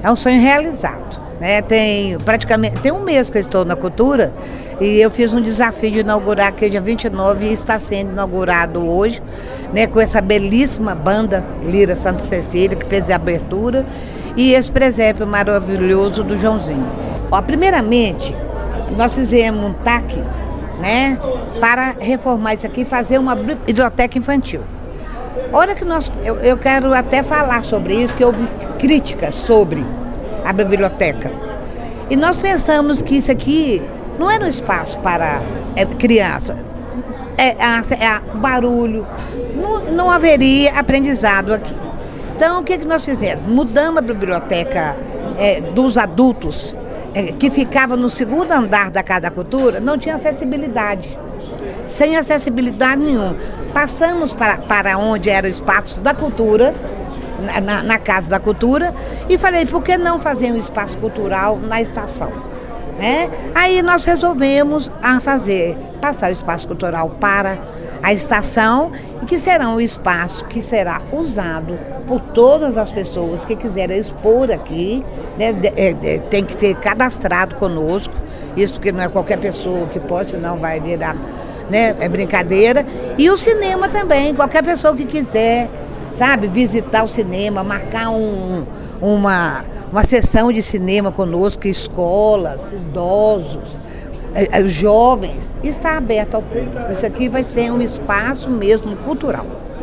é um sonho realizado, né? Tem um mês que eu estou na cultura e eu fiz um desafio de inaugurar aqui dia 29 e está sendo inaugurado hoje, né, com essa belíssima banda Lira Santa Cecília, que fez a abertura, e esse presépio maravilhoso do Joãozinho. Primeiramente, nós fizemos um TAC, né, para reformar isso aqui e fazer uma biblioteca infantil. Olha que eu quero até falar sobre isso, que houve críticas sobre a biblioteca. E nós pensamos que isso aqui não era um espaço para criança, barulho, não haveria aprendizado aqui. Então, o que nós fizemos? Mudamos a biblioteca dos adultos, que ficava no segundo andar da Casa da Cultura, não tinha acessibilidade, sem acessibilidade nenhuma. Passamos para onde era o espaço da cultura, na Casa da Cultura, e falei, por que não fazer um espaço cultural na estação? Né? Aí nós resolvemos passar o espaço cultural para a estação, e que será um espaço que será usado por todas as pessoas que quiserem expor aqui, né? Tem que ser cadastrado conosco, isso que não é qualquer pessoa que pode, senão vai virar, né, brincadeira. E o cinema também, qualquer pessoa que quiser, sabe, visitar o cinema, marcar uma sessão de cinema conosco, escolas, idosos, jovens, está aberto ao público. Isso aqui vai ser um espaço mesmo cultural.